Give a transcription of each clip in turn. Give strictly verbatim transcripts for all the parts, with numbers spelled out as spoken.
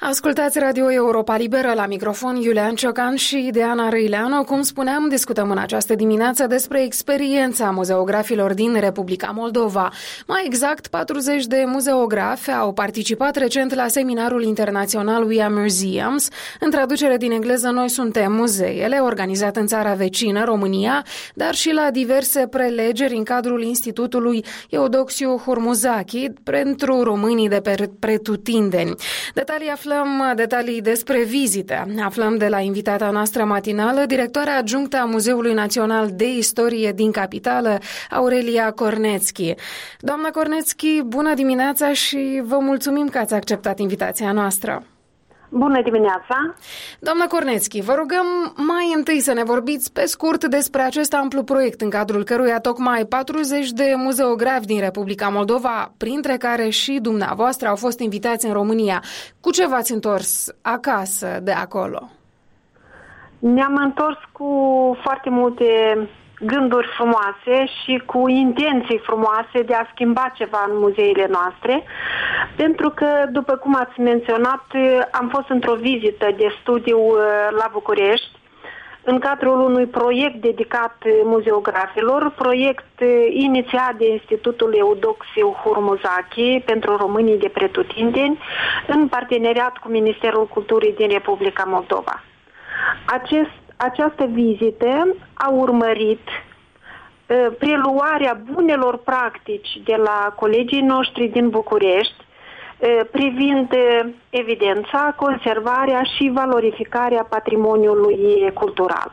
Ascultați Radio Europa Liberă, la microfon Iulian Ciocan și Diana Răileanu. Cum spuneam, discutăm în această dimineață despre experiența muzeografilor din Republica Moldova. Mai exact, patruzeci de muzeografi au participat recent la seminarul internațional We Are Museums, în traducere din engleză Noi suntem muzeele, organizat în țara vecină, România, dar și la diverse prelegeri în cadrul Institutului Eudoxiu Hurmuzachi pentru românii de pe pretutindeni. Detalii aflăm detalii despre vizite. Aflăm de la invitata noastră matinală, directoarea adjunctă a Muzeului Național de Istorie din Capitală, Aurelia Cornețchi. Doamna Cornețchi, bună dimineața și vă mulțumim că ați acceptat invitația noastră. Bună dimineața! Doamna Cornețchi, vă rugăm mai întâi să ne vorbiți pe scurt despre acest amplu proiect în cadrul căruia tocmai patruzeci de muzeografi din Republica Moldova, printre care și dumneavoastră, au fost invitați în România. Cu ce v-ați întors acasă de acolo? Ne-am întors cu foarte multe gânduri frumoase și cu intenții frumoase de a schimba ceva în muzeile noastre, pentru că, după cum ați menționat, am fost într-o vizită de studiu la București, în cadrul unui proiect dedicat muzeografilor, proiect inițiat de Institutul Eudoxiu Hurmuzachi pentru românii de pretutindeni, în parteneriat cu Ministerul Culturii din Republica Moldova. Acest Această vizită a urmărit uh, preluarea bunelor practici de la colegii noștri din București uh, privind uh, evidența, conservarea și valorificarea patrimoniului cultural.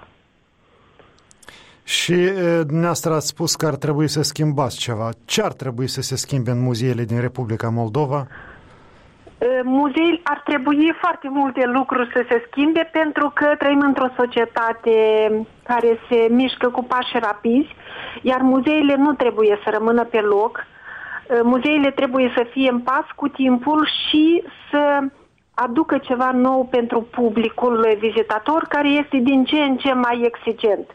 Și uh, dumneavoastră ați spus că ar trebui să schimbați ceva. Ce ar trebui să se schimbe în muzeele din Republica Moldova? Muzeile ar trebui foarte multe lucruri să se schimbe, pentru că trăim într-o societate care se mișcă cu pași rapizi, iar muzeile nu trebuie să rămână pe loc. Muzeile trebuie să fie în pas cu timpul și să aducă ceva nou pentru publicul vizitator, care este din ce în ce mai exigent.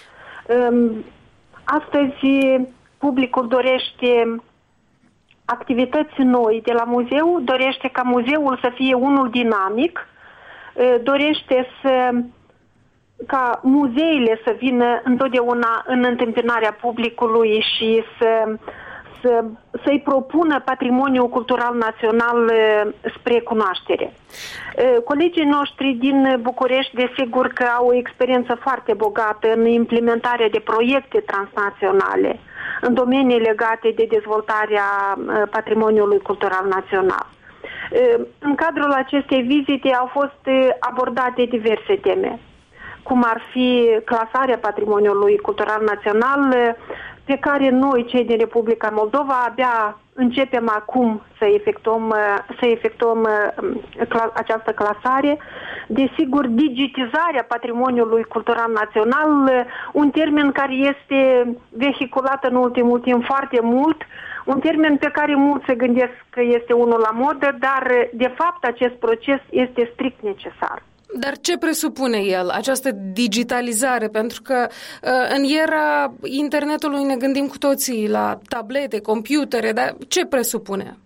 Astăzi publicul dorește activități noi de la muzeu, dorește ca muzeul să fie unul dinamic, dorește să, ca muzeile să vină întotdeauna în întâmpinarea publicului și să, să, să-i propună patrimoniul cultural național spre cunoaștere. Colegii noștri din București, desigur că au o experiență foarte bogată în implementarea de proiecte transnaționale în domenii legate de dezvoltarea patrimoniului cultural național. În cadrul acestei vizite au fost abordate diverse teme, cum ar fi clasarea patrimoniului cultural național, pe care noi, cei din Republica Moldova, abia începem acum să efectuăm, să efectuăm această clasare. Desigur, digitizarea patrimoniului cultural național, un termen care este vehiculat în ultimul timp foarte mult, un termen pe care mulți se gândesc că este unul la modă, dar de fapt acest proces este strict necesar. Dar ce presupune el, această digitalizare? Pentru că în era internetului ne gândim cu toții la tablete, computere, dar ce presupune?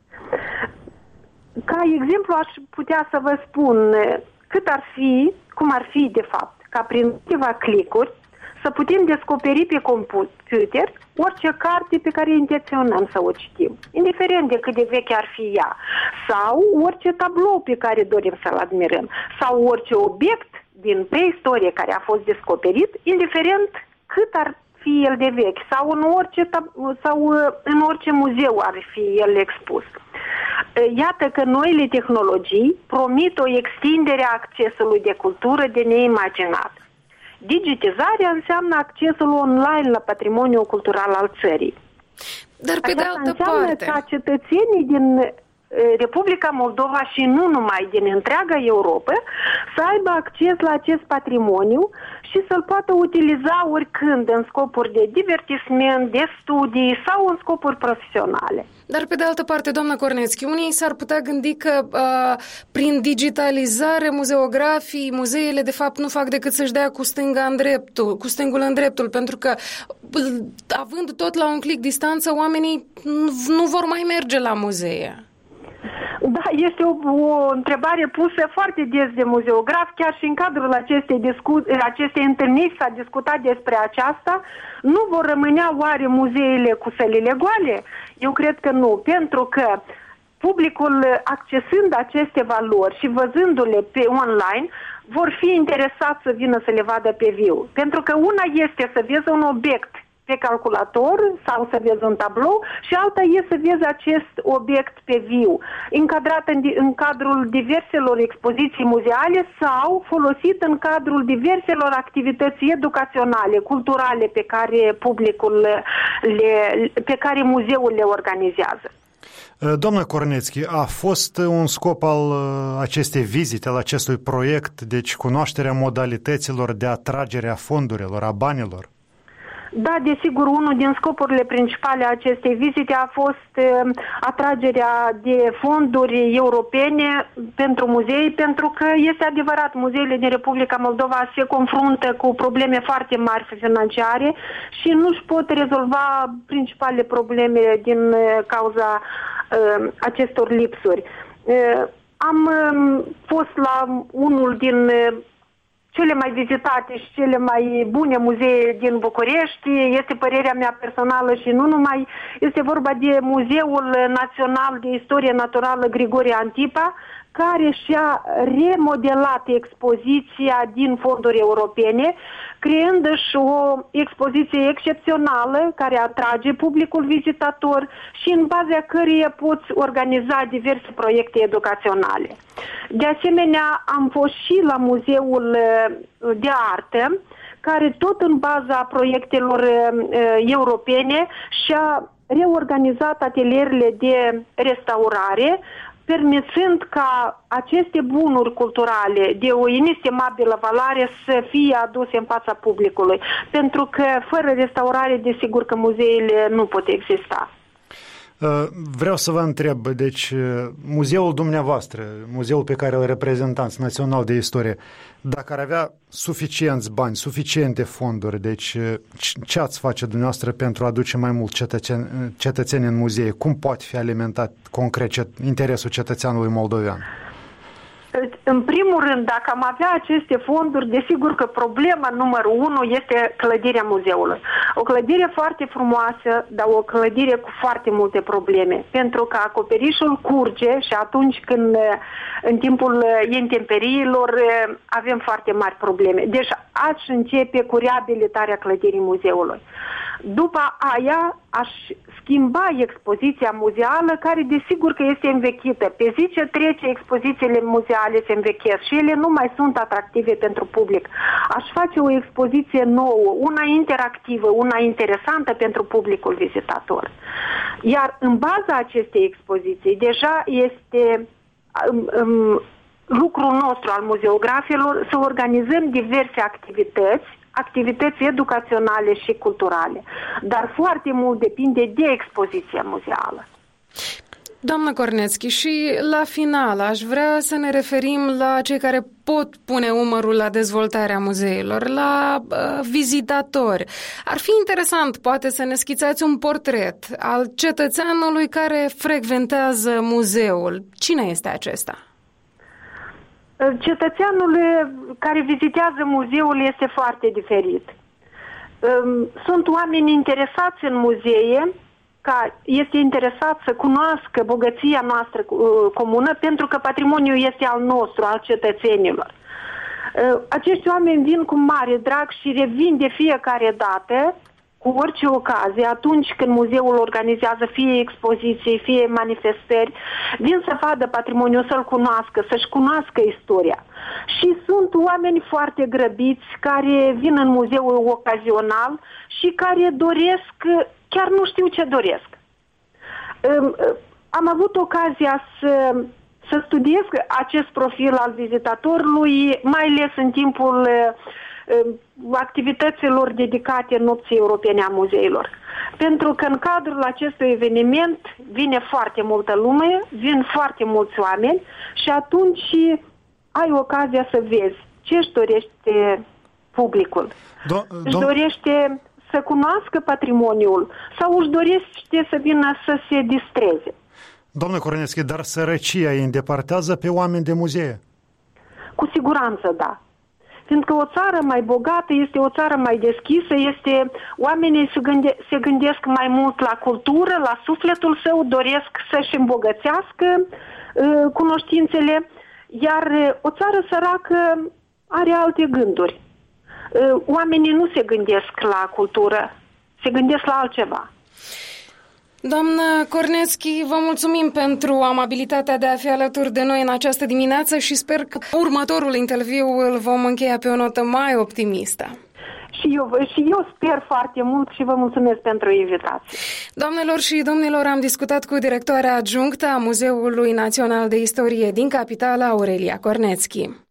Ca exemplu aș putea să vă spun cât ar fi, cum ar fi de fapt, ca prin câteva clicuri să putem descoperi pe computer orice carte pe care intenționăm să o citim, indiferent de cât de veche ar fi ea, sau orice tablou pe care dorim să-l admirăm, sau orice obiect din preistorie care a fost descoperit, indiferent cât ar fi el de vechi, sau în orice, sau în orice muzeu ar fi el expus. Iată că noile tehnologii promit o extindere a accesului de cultură de neimaginat. Digitizarea înseamnă accesul online la patrimoniul cultural al țării. Dar pe de altă înseamnă parte, ca cetățenii din Republica Moldova și nu numai din întreaga Europa să aibă acces la acest patrimoniu și să-l poată utiliza oricând în scopuri de divertisment, de studii sau în scopuri profesionale. Dar pe de altă parte, doamna Cornețchi, unii s-ar putea gândi că uh, prin digitalizare muzeografii, muzeele de fapt nu fac decât să-și dea cu stânga în dreptul, cu stângul în dreptul, pentru că având tot la un click distanță, oamenii nu vor mai merge la muzee. Da, este o, o întrebare pusă foarte des de muzeograf, chiar și în cadrul acestei, discu- acestei întâlniri s-a discutat despre aceasta. Nu vor rămânea oare muzeele cu sălile goale? Eu cred că nu, pentru că publicul, accesând aceste valori și văzându-le pe online, vor fi interesați să vină să le vadă pe viu. Pentru că una este să vezi un obiect pe calculator sau să vezi un tablou și alta e să vezi acest obiect pe viu, încadrat în, în cadrul diverselor expoziții muzeale sau folosit în cadrul diverselor activități educaționale, culturale pe care publicul le, pe care muzeul le organizează. Doamna Cornețchi, a fost un scop al acestei vizite, al acestui proiect, deci cunoașterea modalităților de atragere a fondurilor, a banilor? Da, desigur, unul din scopurile principale a acestei vizite a fost uh, atragerea de fonduri europene pentru muzei, pentru că este adevărat, muzeile din Republica Moldova se confruntă cu probleme foarte mari financiare și nu își pot rezolva principalele probleme din uh, cauza uh, acestor lipsuri. Uh, am uh, fost la unul din uh, cele mai vizitate și cele mai bune muzee din București, este părerea mea personală și nu numai, este vorba de Muzeul Național de Istorie Naturală Grigore Antipa, care și-a remodelat expoziția din fonduri europene, creându-și o expoziție excepțională care atrage publicul vizitator și în baza căreia poți organiza diverse proiecte educaționale. De asemenea, am fost și la Muzeul de Artă, care tot în baza proiectelor uh, europene și-a reorganizat atelierele de restaurare, permițând ca aceste bunuri culturale de o inestimabilă valoare să fie aduse în fața publicului. Pentru că fără restaurare, desigur că muzeele nu pot exista. Vreau să vă întreb, deci muzeul dumneavoastră, muzeul pe care îl reprezentați, Național de Istorie, dacă ar avea suficienți bani, suficiente fonduri, deci ce ați face dumneavoastră pentru a aduce mai mult cetățeni, cetățeni în muzee? Cum poate fi alimentat concret interesul cetățeanului moldovean? În primul rând, dacă am avea aceste fonduri, desigur că problema numărul unu este clădirea muzeului. O clădire foarte frumoasă, dar o clădire cu foarte multe probleme. Pentru că acoperișul curge și atunci când în timpul intemperiilor avem foarte mari probleme. Deci aș începe cu reabilitarea clădirii muzeului. După aia aș schimba expoziția muzeală, care desigur că este învechită. Pe zi ce trece, expozițiile muzeale se învechesc și ele nu mai sunt atractive pentru public. Aș face o expoziție nouă, una interactivă, una interesantă pentru publicul vizitator. Iar în baza acestei expoziții deja este um, um, lucrul nostru al muzeografilor să organizăm diverse activități, activități educaționale și culturale. Dar foarte mult depinde de expoziția muzeală. Doamnă Cornețchi, și la final aș vrea să ne referim la cei care pot pune umărul la dezvoltarea muzeilor, la uh, vizitatori. Ar fi interesant, poate, să ne schițați un portret al cetățeanului care frecventează muzeul. Cine este acesta? Cetățeanul care vizitează muzeul este foarte diferit. Sunt oameni interesați în muzee, ca este interesat să cunoască bogăția noastră comună, pentru că patrimoniul este al nostru, al cetățenilor. Acești oameni vin cu mare drag și revin de fiecare dată, cu orice ocazie, atunci când muzeul organizează fie expoziții, fie manifestări, vin să vadă patrimoniul, să-l cunoască, să-și cunoască istoria. Și sunt oameni foarte grăbiți care vin în muzeul ocazional și care doresc, chiar nu știu ce doresc. Am avut ocazia să, să studiez acest profil al vizitatorului, mai ales în timpul activităților dedicate Nopții Europene a Muzeilor. Pentru că în cadrul acestui eveniment vine foarte multă lume, vin foarte mulți oameni și atunci ai ocazia să vezi ce își dorește publicul. Do- își dorește să cunoască patrimoniul sau își dorește să vină să se distreze. Doamnă Corneschi, dar sărăcia îi îndepărtează pe oameni de muzee? Cu siguranță, da. Fiindcă o țară mai bogată este o țară mai deschisă, este, oamenii se, gânde, se gândesc mai mult la cultură, la sufletul său, doresc să-și îmbogățească uh, cunoștințele, iar uh, o țară săracă are alte gânduri. Uh, oamenii nu se gândesc la cultură, se gândesc la altceva. Doamnă Corneschi, vă mulțumim pentru amabilitatea de a fi alături de noi în această dimineață și sper că următorul interviu îl vom încheia pe o notă mai optimistă. Și eu, și eu sper foarte mult și vă mulțumesc pentru invitație. Doamnelor și domnilor, am discutat cu directoarea adjunctă a Muzeului Național de Istorie din Capitală, Aurelia Corneschi.